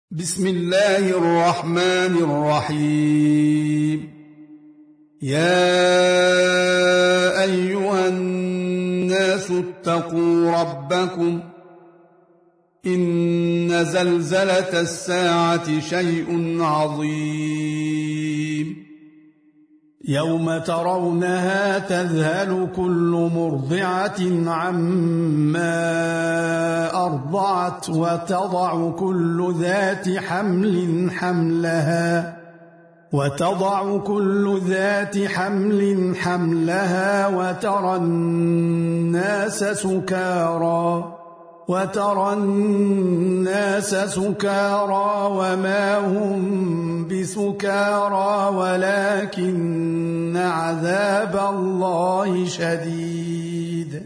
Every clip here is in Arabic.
بسم الله الرحمن الرحيم. يا أيها الناس اتقوا ربكم إن زلزلة الساعة شيء عظيم يوم ترونها تذهل كل مرضعة عما أرضعت وتضع كل ذات حمل حملها وترى الناس سكارى وما هم بسكارى ولكن عذاب الله شديد.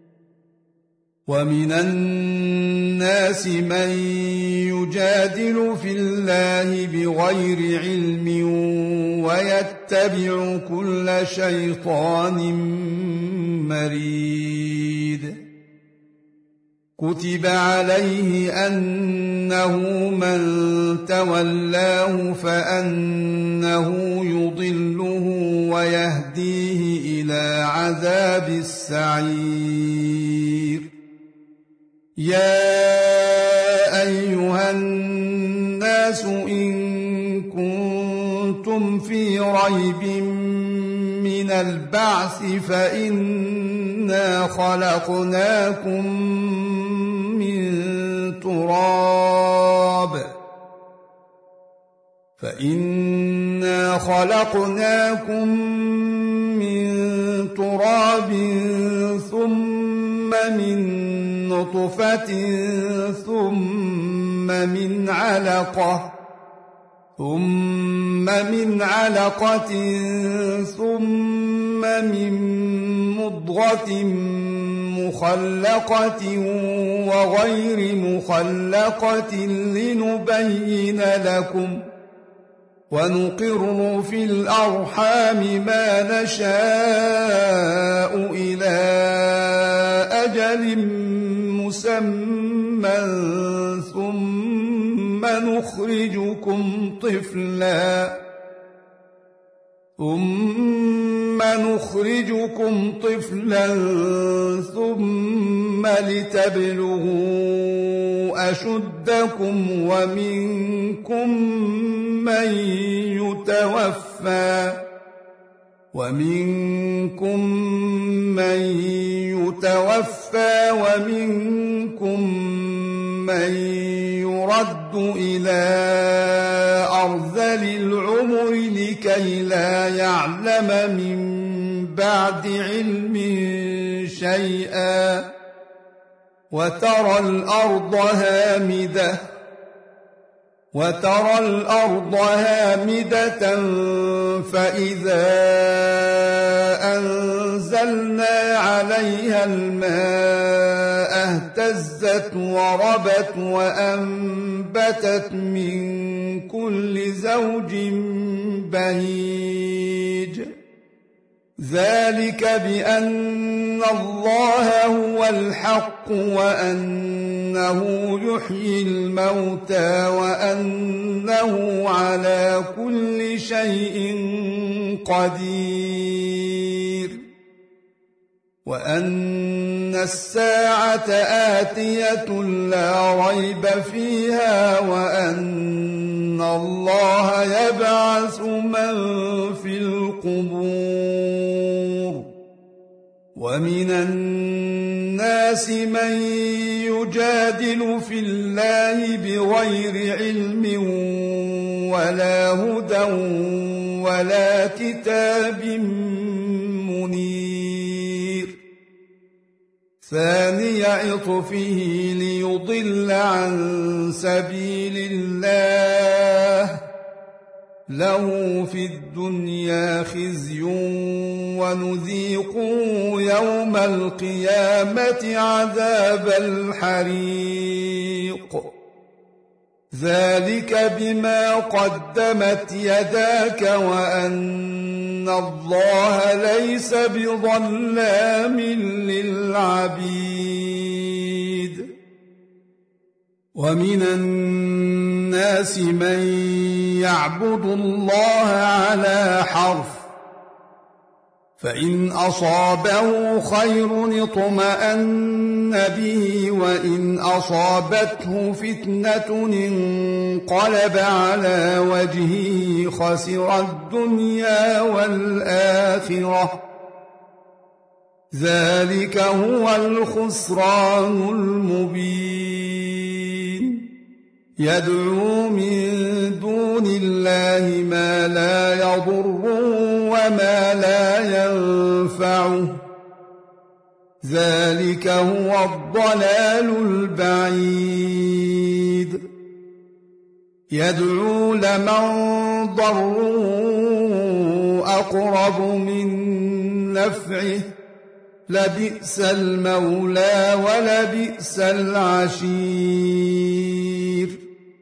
ومن الناس من يجادل في الله بغير علم ويتبع كل شيطان مريد. كتب عليه أنه من تولاه فأنه يضله ويهديه إلى عذاب السعير. يا أيها الناس إن كنتم في ريب من البعث فإنا خلقناكم من تراب ثم من نطفة ثم من علقة ثم من مضغة مخلقة وغير مخلقة لنبين لكم ونقر في الأرحام ما نشاء إلى أجل مسمى ثم نخرجكم طفلا ثم لتبلغوا أشدكم ومنكم من يتوفى ومنكم من يرد إلى أرذل العمر لكي لا يعلم من بعد علم شيئا. وترى الأرض هامدة فإذا أنزلنا عليها الماء اهتزت وربت وأنبتت من كل زوج بهيج. ذلك بأن الله هو الحق وأنه يحيي الموتى وأنه على كل شيء قدير وأن الساعة آتية لا ريب فيها وأن الله يبعث من في القبور. ومن الناس من يجادل في الله بغير علم ولا هدى ولا كتاب منير. ثاني عطفه ليضل عن سبيل الله له في الدنيا خزي ونذيقه يوم القيامة عذاب الحريق. ذلك بما قدمت يداك وأن الله ليس بظلام للعبيد. ومن الناس الناس من يعبد الله على حرف، فإن أصابه خير اطمأن به، وإن أصابته فتنة انقلب على وجهه خسر الدنيا والآخرة. ذلك هو الخسران المبين. يدعو من دون الله ما لا يضره وما لا ينفعه، ذلك هو الضلال البعيد. يدعو لمن ضره أقرب من نفعه، لبئس المولى ولبئس العشير.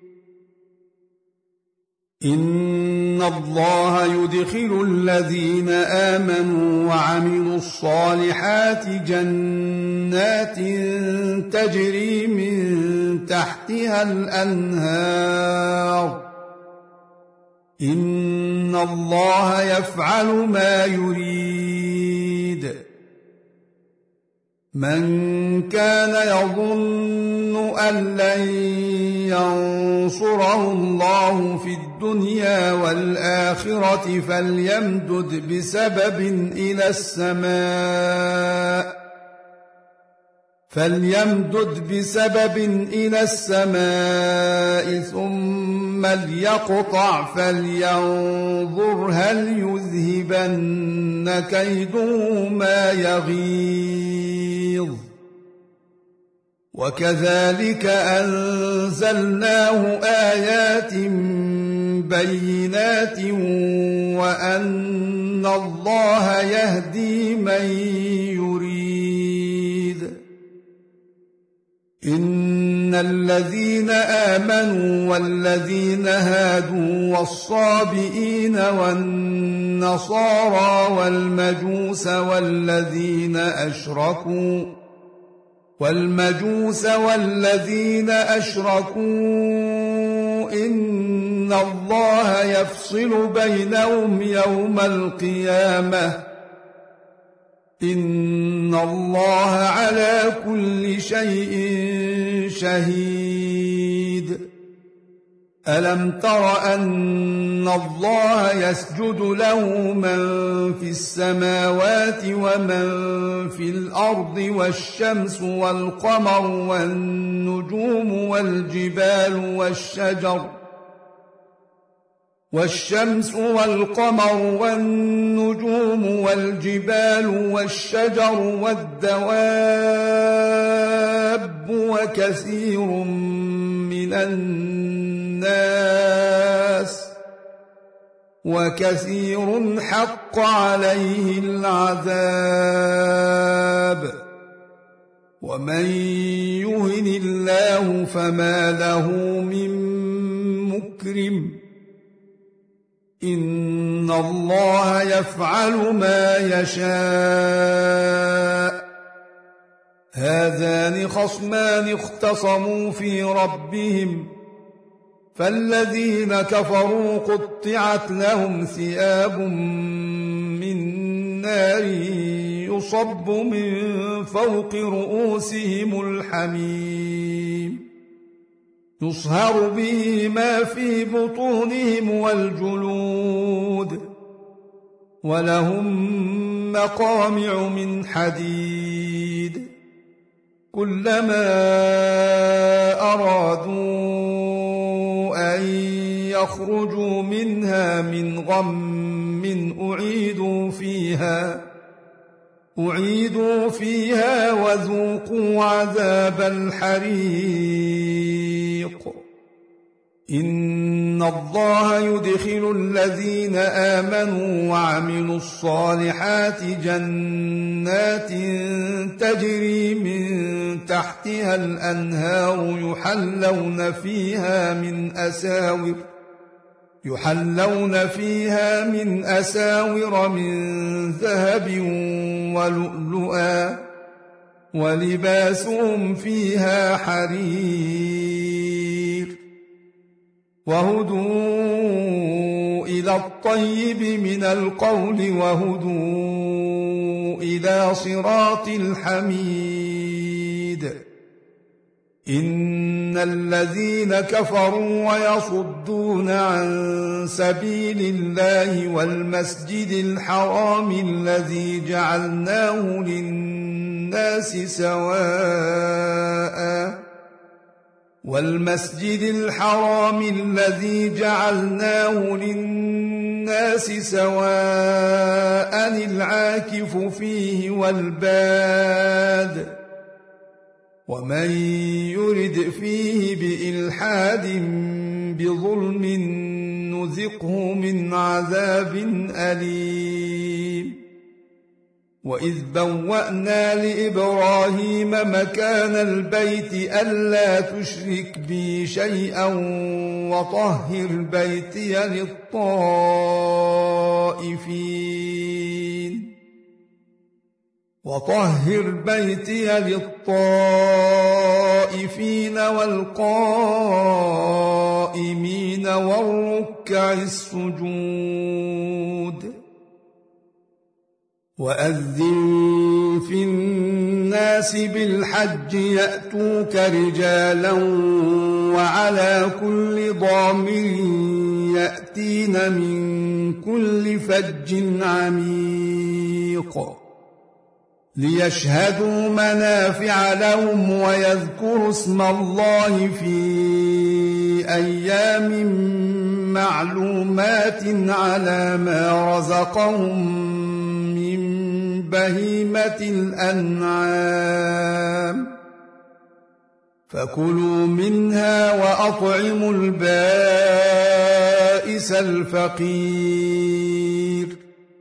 إن الله يدخل الذين آمنوا وعملوا الصالحات جنات تجري من تحتها الأنهار. إن الله يفعل ما يريد. من كان يظن أن لن ينصره الله في الدنيا والآخرة فليمدد بسبب إلى السماء ثم ليقطع فلينظر هل يذهبن كيده ما يغيظ. وكذلك أنزلناه آيات بينات وأن الله يهدي من يريد. إن الذين آمنوا والذين هادوا والصابئين والنصارى والمجوس والذين أشركوا إن الله يفصل بينهم يوم القيامة. إن الله على كل شيء شهيد. ألم تر أن الله يسجد له من في السماوات ومن في الأرض والقمر والنجوم والجبال والشجر والدواب وكثير من الناس وكثير حق عليه العذاب. ومن يهن الله فما له من مكرم. إن الله يفعل ما يشاء. هذان خصمان اختصموا في ربهم فالذين كفروا قطعت لهم ثياب من نار يصب من فوق رؤوسهم الحميم يصهر به ما في بطونهم والجلود ولهم مقامع من حديد كلما أرادوا أن يخرجوا منها من غم أعيدوا فيها وذوقوا عذاب الحريق. إن الله يدخل الذين آمنوا وعملوا الصالحات جنات تجري من تحتها الأنهار يحلون فيها من أساور من ذهب ولؤلؤا ولباسهم فيها حرير. وهدوا إلى الطيب من القول وهدوا إلى صراط الحميد إن الذين كفروا ويصدون عن سبيل الله والمسجد الحرام الذي جعلناه للناس سواء العاكف فيه والباد ومن يرد فيه بإلحاد بظلم نذقه من عذاب أليم وإذ بوأنا لإبراهيم مكان البيت ألا تشرك بي شيئا وطهر بيتي للطائفين والقائمين والركع السجود وأذن في الناس بالحج يأتوك رجالا وعلى كل ضامر يأتين من كل فج عميق ليشهدوا منافع لهم ويذكروا اسم الله في أيام معلومات على ما رزقهم من بهيمة الأنعام فكلوا منها وأطعموا البائس الفقير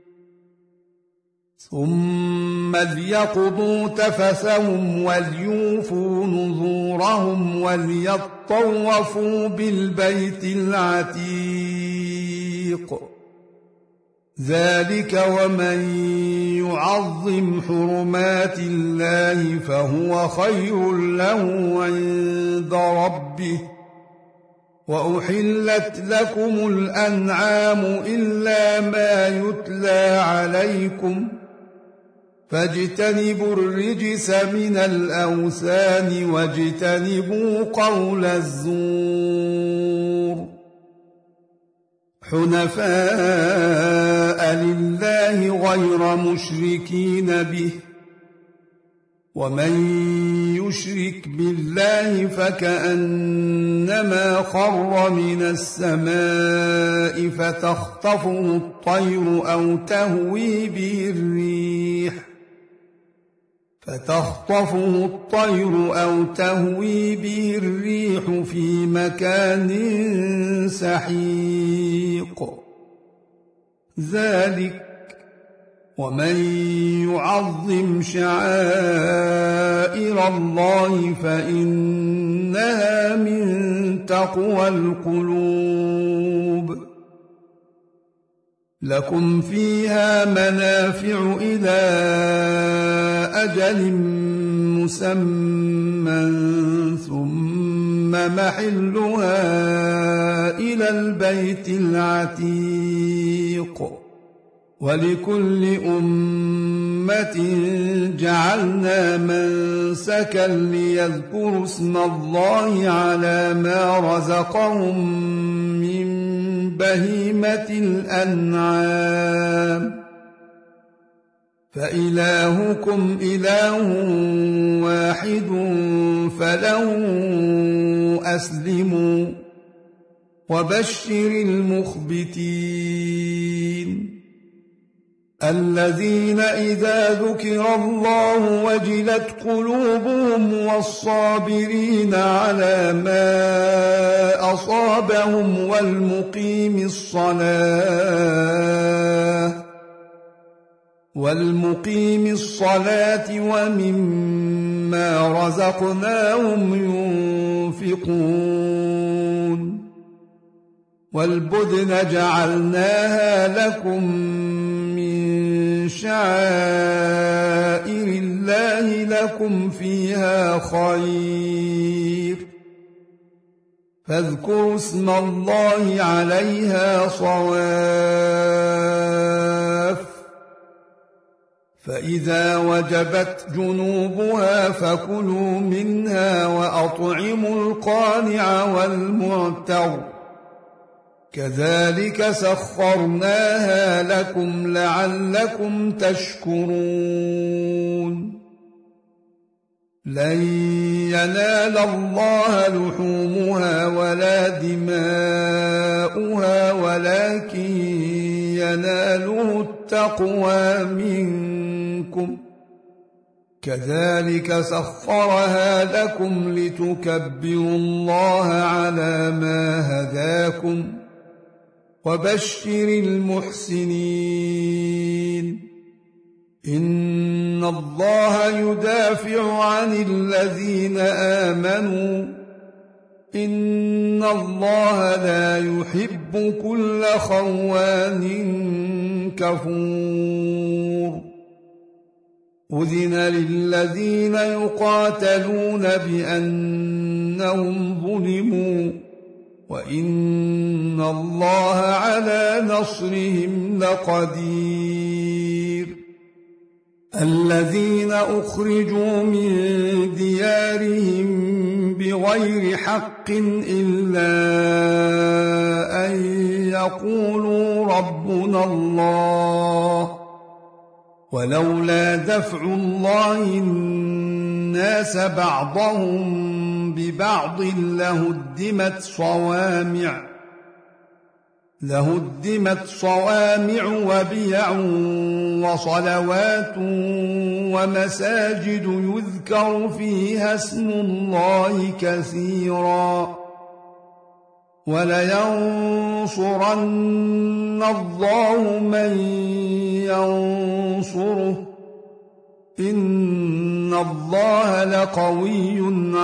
ثم ليقضوا تفثهم وليوفوا نذورهم وليطوفوا بالبيت العتيق ذلك ومن يعظم حرمات الله فهو خير له عند ربه وأحلت لكم الأنعام إلا ما يتلى عليكم فاجتنبوا الرجس من الأوثان واجتنبوا قول الزور حنفاء لله غير مشركين به ومن يشرك بالله فكأنما خر من السماء فتخطفه الطير أو تهوي به الريح في مكان سحيق ذلك ومن يعظم شعائر الله فإنها من تقوى القلوب لكم فيها منافع إلى أجل مسمى ثم محلها إلى البيت العتيق ولكل أمة جعلنا منسكا ليذكروا اسم الله على ما رزقهم من بهيمة الأنعام فإلهكم إله واحد فله أسلموا وبشر المخبتين الذين إذا ذكر الله وجلت قلوبهم والصابرين على ما أصابهم والمقيم الصلاة ومما رزقناهم ينفقون والبدن جعلناها لكم من شعائر الله لكم فيها خير فاذكروا اسم الله عليها صواف، فإذا وجبت جنوبها فكلوا منها وأطعموا القانع والمعتر، كذلك سخرناها لكم لعلكم تشكرون. لن ينال الله لحومها ولا دماؤها ولكن يناله التقوى منكم، كذلك سخرها لكم لتكبروا الله على ما هداكم، وبشر المحسنين. إن الله يدافع عن الذين آمنوا، إن الله لا يحب كل خوان كفور. أذن للذين يقاتلون بأنهم ظلموا، وإن الله على نصرهم لقدير. الذين أخرجوا من ديارهم بغير حق إلا أن يقولوا ربنا الله، ولولا دفع الله الناس بعضهم ببعض لهدمت صوامع وبيع وصلوات ومساجد يذكر فيها اسم الله كثيرا، ولينصرن الله من ينصره، إن الله لقوي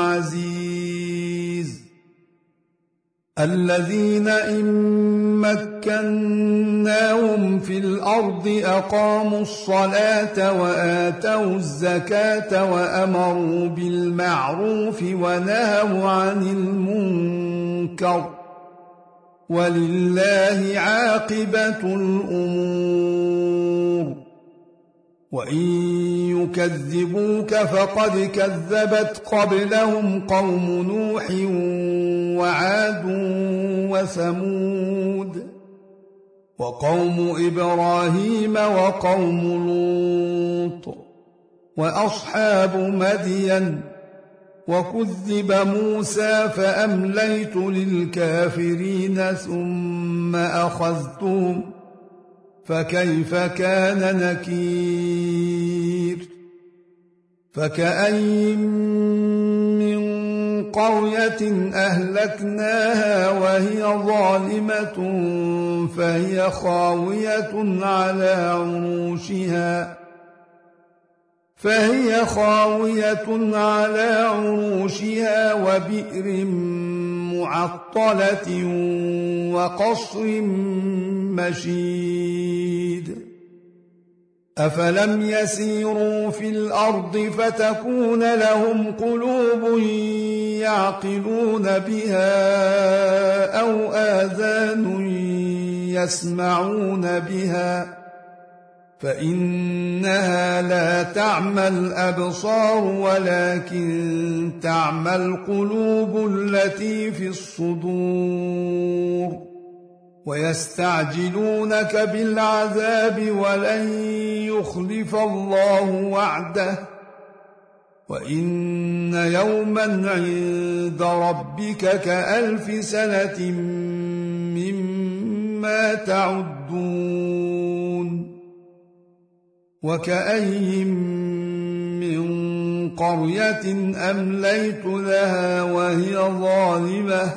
عزيز. الذين إن مكناهم في الأرض أقاموا الصلاة وآتوا الزكاة وأمروا بالمعروف ونهوا عن المنكر، ولله عاقبة الأمور. وإن يكذبوك فقد كذبت قبلهم قوم نوح وعاد وثمود وقوم إبراهيم وقوم لوط وأصحاب مدين، وكذب موسى فأمليت للكافرين ثم أخذتهم، فكيف كان نكير. فكأين من قرية أهلكناها وهي ظالمة فهي خاوية على عروشها وبئر معطلة وقصر مشيد. أفلم يسيروا في الأرض فتكون لهم قلوب يعقلون بها أو آذان يسمعون بها، فإنها لا تعمى الأبصار ولكن تعمى القلوب التي في الصدور. ويستعجلونك بالعذاب ولن يخلف الله وعده، وإن يوما عند ربك كألف سنة مما تعدون. وكأين من قرية أمليت لها وهي ظالمة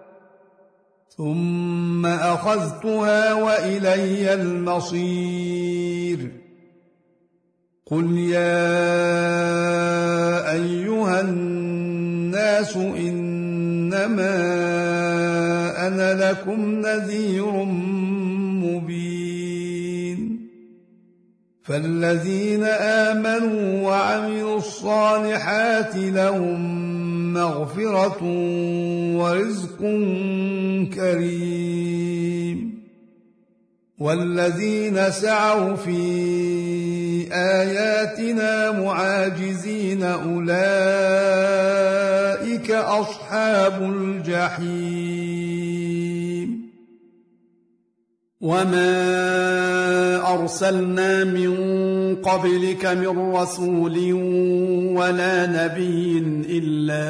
ثم أخذتها وإلي المصير. قل يا أيها الناس إنما أنا لكم نذير مبين. فالذين آمنوا وعملوا الصالحات لهم مغفرة ورزق كريم. والذين سعوا في آياتنا معاجزين أولئك أصحاب الجحيم. وما أرسلنا من قبلك من رسول ولا نبي إلا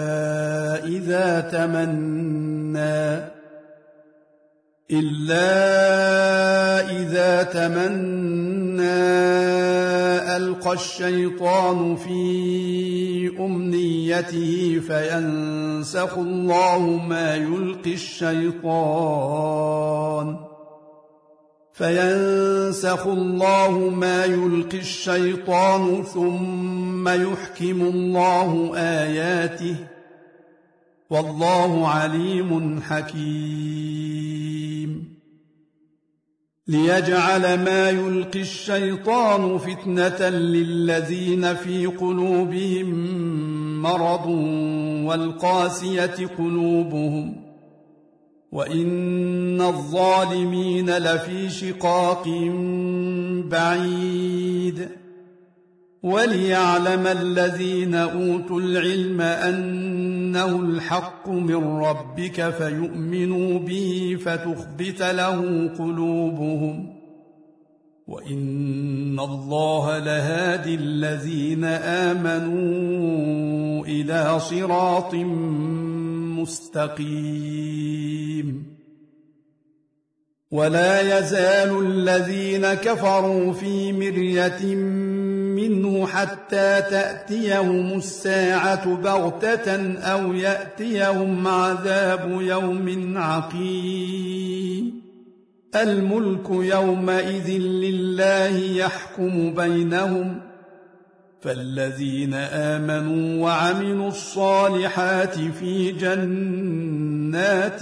إذا تمنى ألقى الشيطان في أمنيته فينسخ الله ما يلقي الشيطان ثم يحكم الله آياته والله عليم حكيم. ليجعل ما يلقي الشيطان فتنة للذين في قلوبهم مرض والقاسية قلوبهم وإن الظالمين لفي شقاق بعيد. وليعلم الذين أوتوا العلم أنه الحق من ربك فيؤمنوا به فتخبت له قلوبهم وإن الله لهادي الذين آمنوا إلى صراط مستقيم. ولا يزال الذين كفروا في مرية منه حتى تأتيهم الساعة بغتة أو يأتيهم عذاب يوم عقيم. الملك يومئذ لله يحكم بينهم فالذين آمنوا وعملوا الصالحات في جنات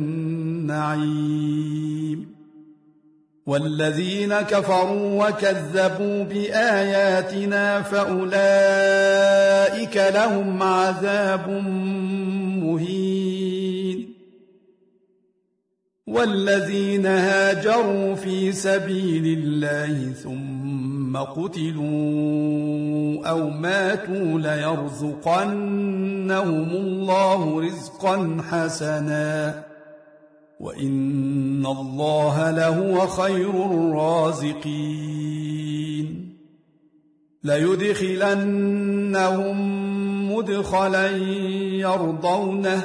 النعيم. والذين كفروا وكذبوا بآياتنا فأولئك لهم عذاب مهين. والذين هاجروا في سبيل الله ثم قتلوا أو ماتوا ليرزقنهم الله رزقا حسنا وإن الله لهو خير الرازقين. ليدخلنهم مدخلا يرضونه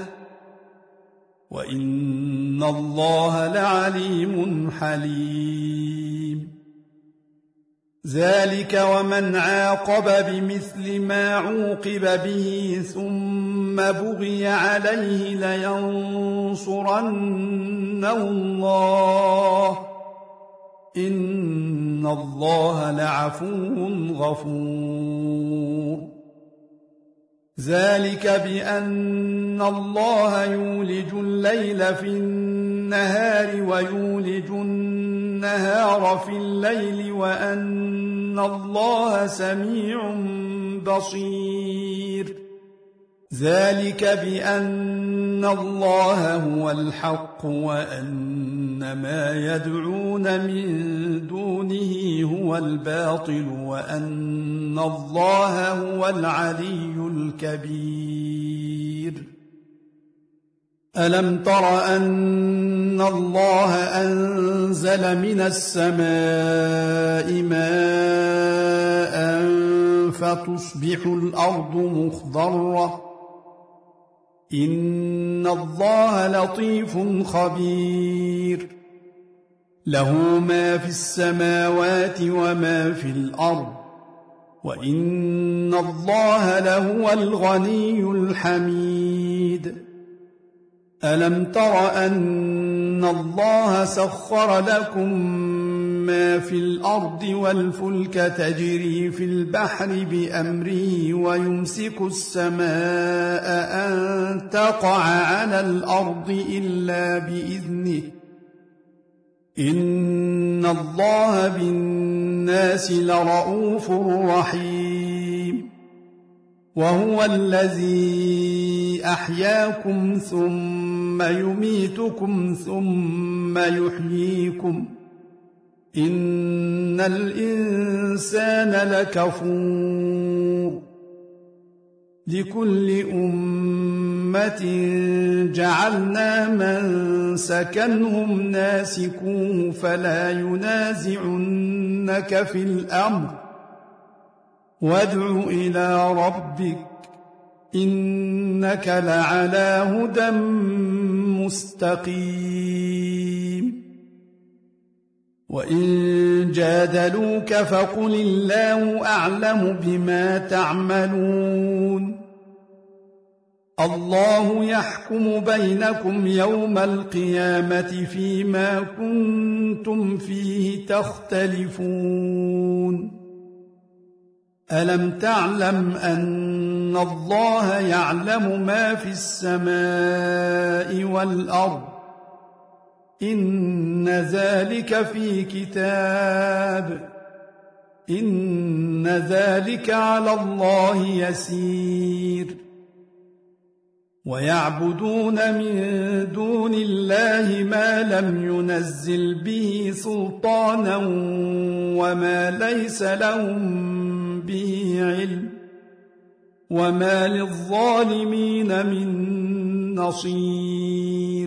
وإن الله لعليم حليم. ذلك ومن عاقب بمثل ما عوقب به ثم بغي عليه لينصرنه الله إن الله لعفو غفور. ذلك بأن الله يولج الليل في النهار ويولج النهار في الليل وأن الله سميع بصير. ذلك بأن الله هو الحق وأن ما يدعون من دونه هو الباطل وأن الله هو العلي الكبير. ألم تر أن الله أنزل من السماء ماء فتصبح الأرض مخضرة إن الله لطيف خبير. له ما في السماوات وما في الأرض وإن الله لهو الغني الحميد. ألم تر أن الله سخر لكم ما في الأرض والفلك تجري في البحر بأمره ويمسك السماء أن تقع على الأرض إلا بإذنه إن الله بالناس لرؤوف رحيم. وهو الذي أحياكم ثم يميتكم ثم يحييكم إن الإنسان لكفور لكل أمة جعلنا منسكنهم ناسكوه فلا ينازعنك في الأمر وادع إلى ربك إنك لعلى هدى مستقيم وإن جادلوك فقل الله أعلم بما تعملون الله يحكم بينكم يوم القيامة فيما كنتم فيه تختلفون ألم تعلم أن الله يعلم ما في السماء والأرض إن ذلك في كتاب إن ذلك على الله يسير ويعبدون من دون الله ما لم ينزل به سلطانا وما ليس لهم به علم وما للظالمين من نصير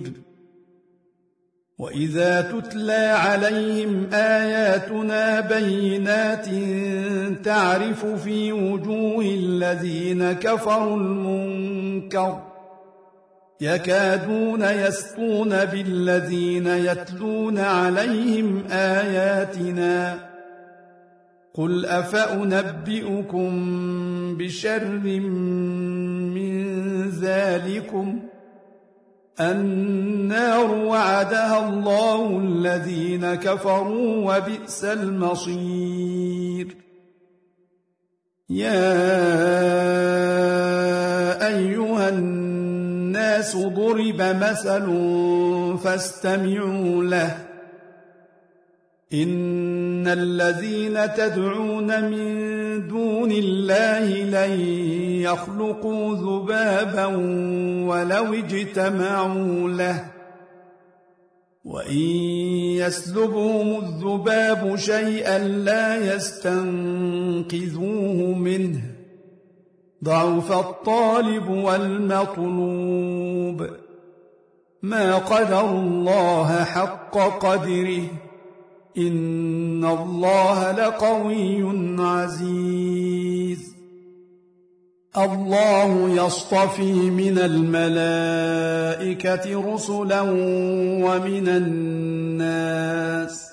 وإذا تتلى عليهم آياتنا بينات تعرف في وجوه الذين كفروا المنكر يكادون يسطون بالذين يتلون عليهم آياتنا قل أفأنبئكم بشر من ذلكم النار وعدها الله الذين كفروا وبئس المصير يا أيها الناس ضرب مثل فاستمعوا له إن الذين تدعون من دون الله لن يخلقوا ذبابا ولو اجتمعوا له وإن يسلبهم الذباب شيئا لا يستنقذوه منه ضعف الطالب والمطلوب ما قدر الله حق قدره إن الله لقوي عزيز الله يصطفي من الملائكة رسلا ومن الناس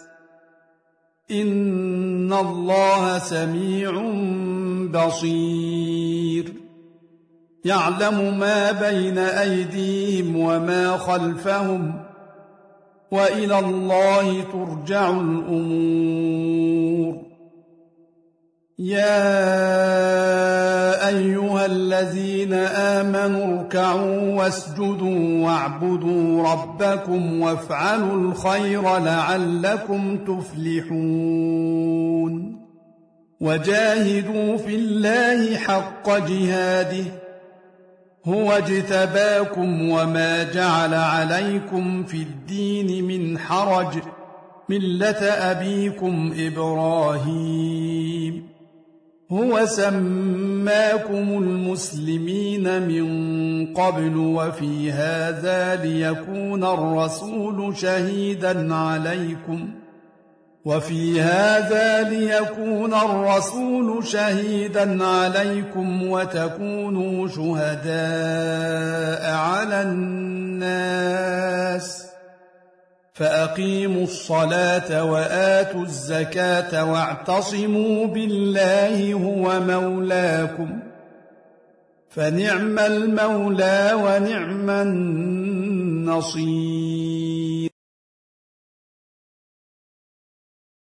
إن الله سميع بصير يعلم ما بين أيديهم وما خلفهم وإلى الله ترجع الأمور يا أيها الذين آمنوا اركعوا واسجدوا واعبدوا ربكم وافعلوا الخير لعلكم تفلحون وجاهدوا في الله حق جهاده هو اجتباكم وما جعل عليكم في الدين من حرج ملة أبيكم إبراهيم هو سماكم المسلمين من قبل وفي هذا ليكون الرسول شهيدا عليكم وتكونوا شهداء على الناس فأقيموا الصلاة وآتوا الزكاة واعتصموا بالله هو مولاكم فنعم المولى ونعم النصير